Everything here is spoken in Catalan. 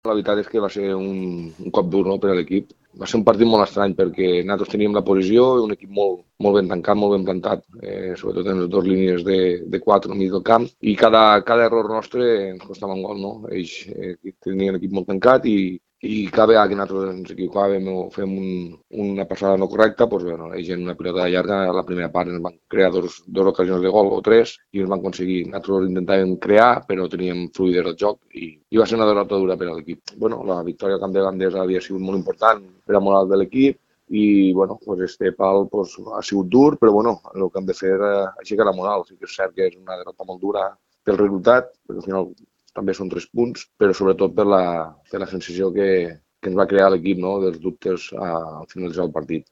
La veritat és que va ser un cop dur, no, per a l'equip. Va ser un partit molt estrany perquè nosaltres teníem la posició, un equip molt ben tancat, molt ben plantat, sobretot en les dues línies de 4 al mig del camp, i cada error nostre ens costava un gol, no? Ells tenien l'equip molt tancat i cada vegada que nosaltres ens equivocàvem o fem una passada no correcta, doncs, bueno, ells en una pilota llarga, a la primera part ens van crear dos ocasions de gol o tres i ens van aconseguir. Nosaltres intentàvem crear, però teníem fluïdesa del joc i va ser una derrota dura per a l'equip. Bueno, la victòria al camp de Gandesa havia sigut molt important per a moral de l'equip i bueno, pues este pal pues, ha sigut dur, però bueno, el que hem de fer és aixecar la moral. Sí que és cert que és una derrota molt dura pel resultat, perquè al final també són 3 punts, però sobretot per la sensació que ens va crear l'equip, no?, dels dubtes al finalitzar el partit.